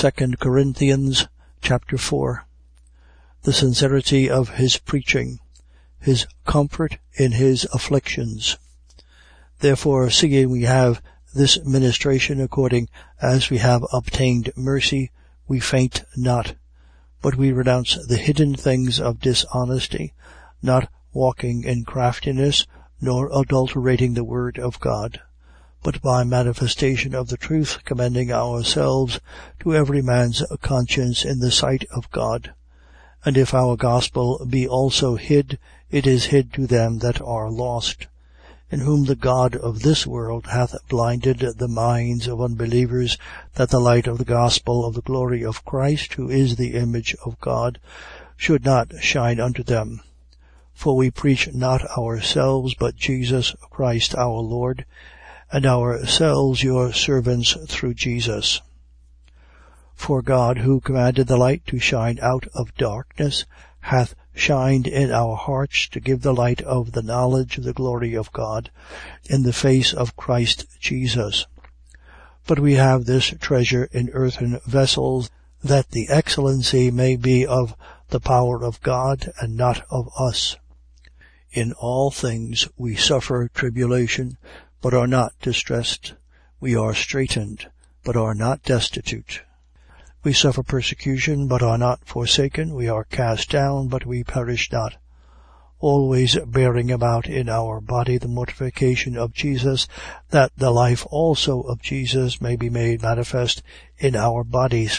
2 Corinthians chapter 4. The sincerity of his preaching, his comfort in his afflictions. Therefore, seeing we have this ministration according as we have obtained mercy, we faint not, but we renounce the hidden things of dishonesty, not walking in craftiness, nor adulterating the word of God, but by manifestation of the truth, commending ourselves to every man's conscience in the sight of God. And if our gospel be also hid, it is hid to them that are lost, in whom the God of this world hath blinded the minds of unbelievers, that the light of the gospel of the glory of Christ, who is the image of God, should not shine unto them. For we preach not ourselves, but Jesus Christ our Lord, and ourselves your servants through Jesus. For God, who commanded the light to shine out of darkness, hath shined in our hearts to give the light of the knowledge of the glory of God in the face of Christ Jesus. But we have this treasure in earthen vessels, that the excellency may be of the power of God and not of us. In all things we suffer tribulation, but are not distressed. We are straitened, but are not destitute. We suffer persecution, but are not forsaken. We are cast down, but we perish not. Always bearing about in our body the mortification of Jesus, that the life also of Jesus may be made manifest in our bodies.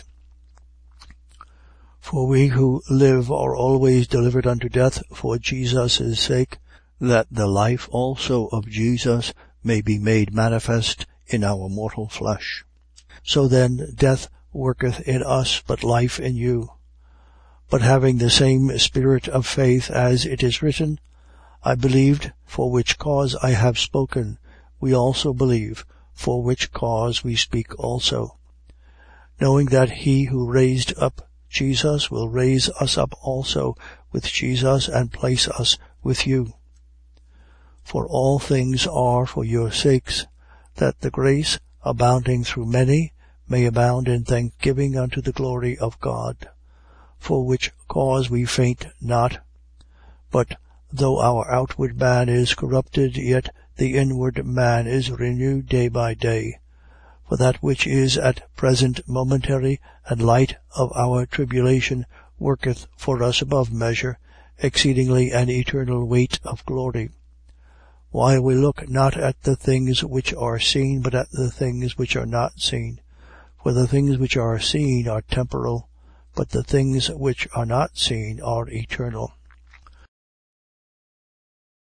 For we who live are always delivered unto death for Jesus' sake, that the life also of Jesus may be made manifest in our mortal flesh. So then death worketh in us, but life in you. But having the same spirit of faith, as it is written, I believed, for which cause I have spoken. We also believe, for which cause we speak also. Knowing that he who raised up Jesus will raise us up also with Jesus and place us with you. For all things are for your sakes, that the grace, abounding through many, may abound in thanksgiving unto the glory of God. For which cause we faint not. But though our outward man is corrupted, yet the inward man is renewed day by day. For that which is at present momentary and light of our tribulation worketh for us above measure, exceedingly an eternal weight of glory. While we look not at the things which are seen, but at the things which are not seen. For the things which are seen are temporal, but the things which are not seen are eternal.